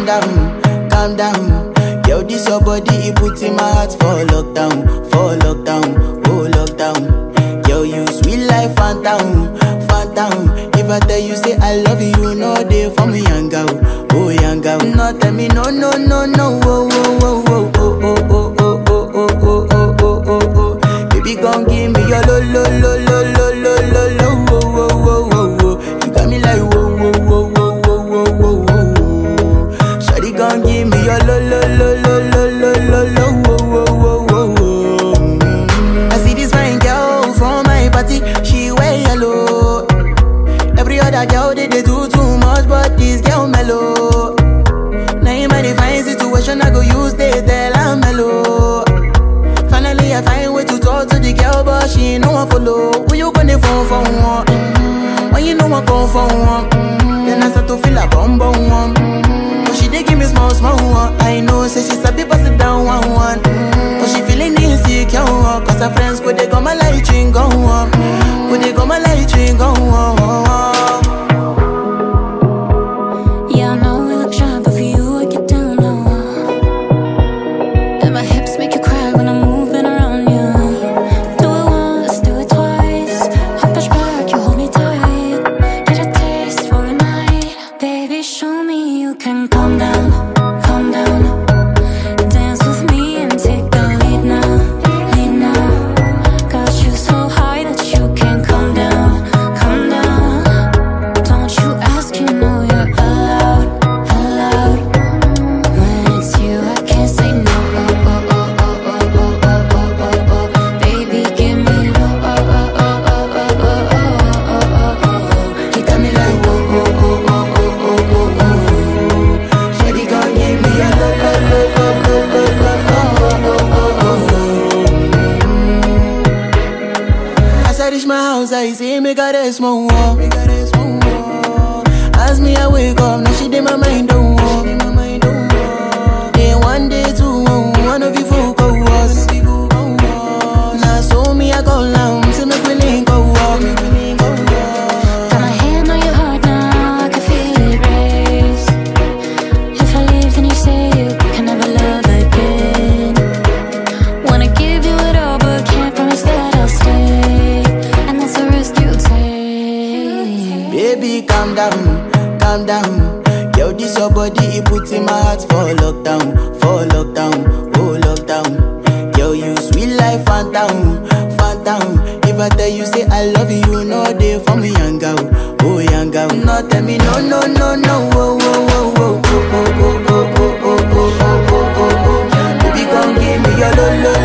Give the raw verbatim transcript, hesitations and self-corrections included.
down, calm down. Yo, this your body, it puts in my heart for lockdown, for lockdown, oh lockdown. Yo, you sweet life, phantom, phantom. If I tell you say I love you, you know they for me, young girl, oh young girl. No, tell me no, no, no, no, oh, oh, oh, oh, oh, oh, oh, oh, oh, oh, oh, oh, oh, oh. Baby, gon' give me your lo, lo, lo, lo, lo, lo, lo, lo, oh, oh, oh, oh, oh. You got me like whoa, whoa, whoa, whoa, whoa, whoa, whoa, whoa. Shawty gon' give me your lo, lo, lo, lo, lo, lo, lo, lo, oh, oh, oh, oh, oh. I see this fine girl from my party, she wear yellow. Every other girl they, they do too much, but this girl mellow. Now in my divine situation, I go use they tell I'm mellow. Finally, I find way to talk to the girl, but she ain't no one follow. Who you gonna phone for one? Mm-hmm. When you know I come for one, mm-hmm. Then I start to feel a bum bum one. Mm-hmm. But she dey give me small small one. I know, say she sabi pass it down one one. Mm-hmm. But she feeling insecure, one. Cause her friends go they go my light ring go on. Go they go my light ring go on. Yeah, I know we look shy, but for you I get down low. And my hips make you cry when I'm moving around you. Do it once, do it twice. I push back, you hold me tight. Get a taste for a night. Baby, show me you can calm down, calm down. Dance with me and take the lead now, lead now. Got you so high that you can't calm down, calm down. Don't you ask, you know you're allowed, allowed. When it's you, I can't say no. Oh, oh, oh, oh, oh, oh, oh, oh, oh, oh. Baby, give me low. Oh, oh, oh, oh, oh, oh, oh, oh, oh, oh. You got me like whoa, whoa, whoa, whoa, whoa, whoa, whoa, whoa. Shawty gon' give me a low, low, low, low, low, low, low, oh, oh, oh, oh. As I reach my house, I see me got a small wall. As me, I wake up, now she did my mind don't walk. Day one, day two, one of you folk go was. Now so me, I go down, see me willing go walk. Got my hand on your heart now, I can feel it race. If I leave, then you say you can never love again. Wanna give you it all, but can't promise that I'll stay. And that's a risk you take. Baby, calm down, calm down. Yo, this your body, it puts in my heart for lockdown, for lockdown, oh lockdown. Yo, you sweet life, phantom, phantom. If I tell you say I love you, you know they for me, young girl, oh young girl. No, tell me no, no, no, no, oh, oh, oh, oh, oh, oh, oh, oh, oh, oh, oh, oh, oh, oh. Baby, come give me your lo, lo,